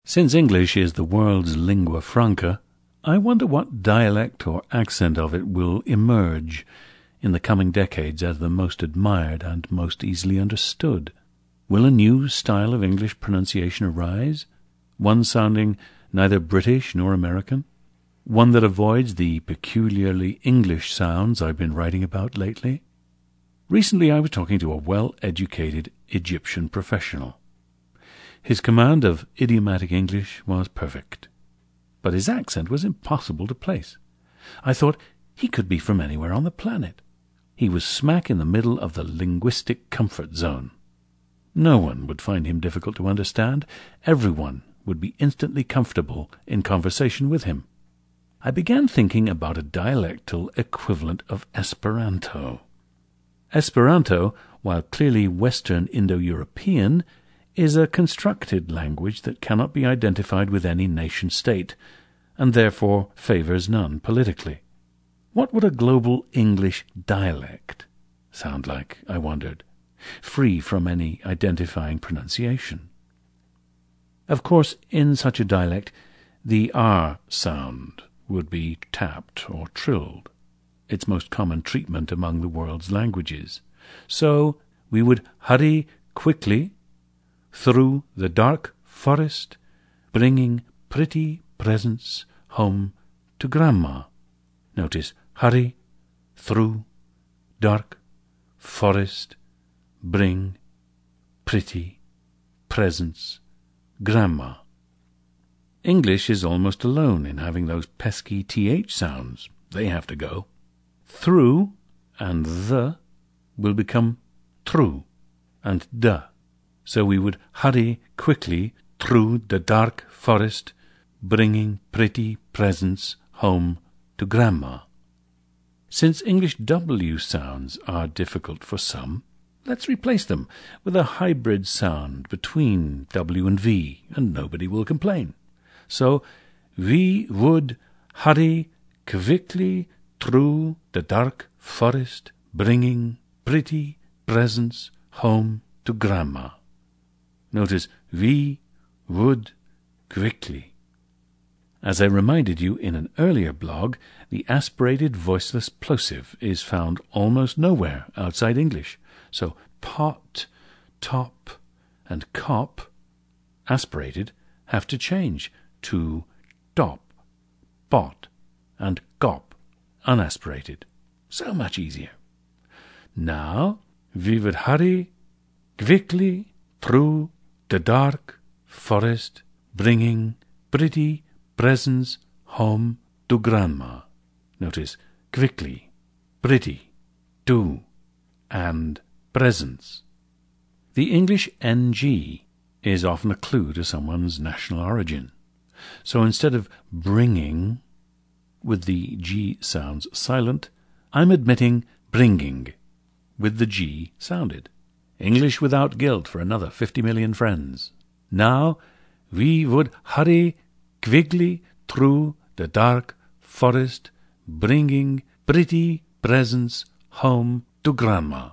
Since English is the world's lingua franca, I wonder what dialect or accent of it will emerge in the coming decades as the most admired and most easily understood. Will a new style of English pronunciation arise, one sounding neither British nor American, one that avoids the peculiarly English sounds I've been writing about lately? Recently I was talking to a well-educated Egyptian professional. His command of idiomatic English was perfect, but his accent was impossible to place. I thought he could be from anywhere on the planet. He was smack in the middle of the linguistic comfort zone. No one would find him difficult to understand. Everyone would be instantly comfortable in conversation with him. I began thinking about a dialectal equivalent of Esperanto. Esperanto, while clearly Western Indo-European, is a constructed language that cannot be identified with any nation-state, and therefore favours none politically. What would a global English dialect sound like, I wondered, free from any identifying pronunciation? Of course, in such a dialect, the R sound would be tapped or trilled, its most common treatment among the world's languages. So we would hurry quickly through the dark forest, bringing pretty presents home to Grandma. Notice, hurry through dark forest, bring pretty presents Grandma. English is almost alone in having those pesky th sounds. They have to go. Through and the will become true and da. So we would hurry quickly through the dark forest, bringing pretty presents home to Grandma. Since English W sounds are difficult for some, let's replace them with a hybrid sound between W and V, and nobody will complain. So we would hurry quickly through the dark forest, bringing pretty presents home to Grandma. Notice, we would quickly. As I reminded you in an earlier blog, the aspirated voiceless plosive is found almost nowhere outside English. So pot, top, and cop, aspirated, have to change to dop, bot, and gop, unaspirated. So much easier. Now, we would hurry quickly through the dark forest, bringing pretty presents home to Grandma. Notice, quickly, pretty, to, and presents. The English ng is often a clue to someone's national origin. So instead of bringing, with the G sounds silent, I'm admitting bringing, with the G sounded. English without guilt for another 50 million friends. Now we would hurry quickly through the dark forest, bringing pretty presents home to Grandma.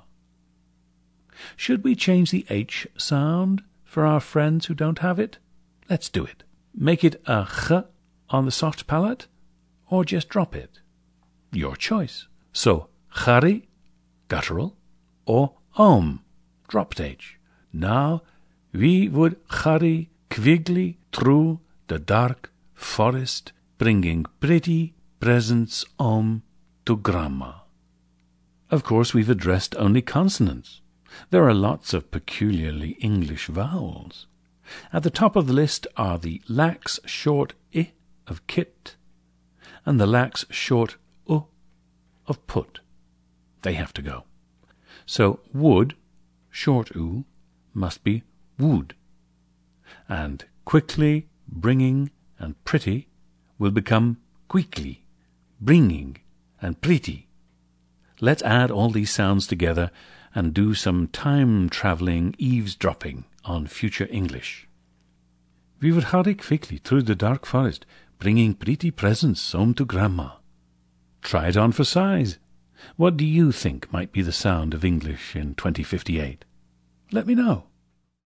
Should we change the H sound for our friends who don't have it? Let's do it. Make it a ch on the soft palate, or just drop it. Your choice. So, chari, guttural, or dropped H. Now we would hurry quickly through the dark forest, bringing pretty presents home to Grandma. Of course, we've addressed only consonants. There are lots of peculiarly English vowels. At the top of the list are the lax short I of kit and the lax short U of put. They have to go. So would, short U, must be would. And quickly, bringing, and pretty will become quickly, bringing, and pretty. Let's add all these sounds together and do some time-travelling eavesdropping on future English. We would hurry quickly through the dark forest, bringing pretty presents home to Grandma. Try it on for size. What do you think might be the sound of English in 2058? Let me know.